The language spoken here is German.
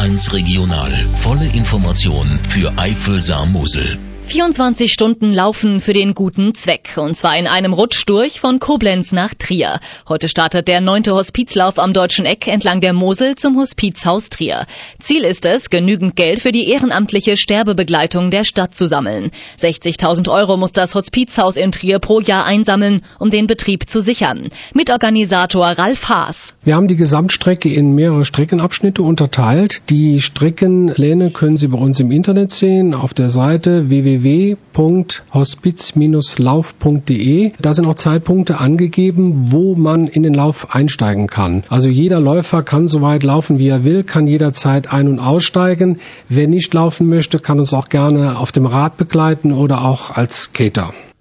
R1 Regional. Volle Information für Eifel-Saar-Mosel. 24 Stunden Laufen für den guten Zweck, und zwar in einem Rutsch durch von Koblenz nach Trier. Heute startet der 9. Hospizlauf am Deutschen Eck entlang der Mosel zum Hospizhaus Trier. Ziel ist es, genügend Geld für die ehrenamtliche Sterbebegleitung der Stadt zu sammeln. 60.000 € muss das Hospizhaus in Trier pro Jahr einsammeln, um den Betrieb zu sichern. Mitorganisator Ralf Haas. Wir haben die Gesamtstrecke in mehrere Streckenabschnitte unterteilt. Die Streckenpläne können Sie bei uns im Internet sehen, auf der Seite www.hospiz-lauf.de. Da sind auch Zeitpunkte angegeben, wo man in den Lauf einsteigen kann. Also jeder Läufer kann so weit laufen, wie er will, kann jederzeit ein- und aussteigen. Wer nicht laufen möchte, kann uns auch gerne auf dem Rad begleiten oder auch als Skater.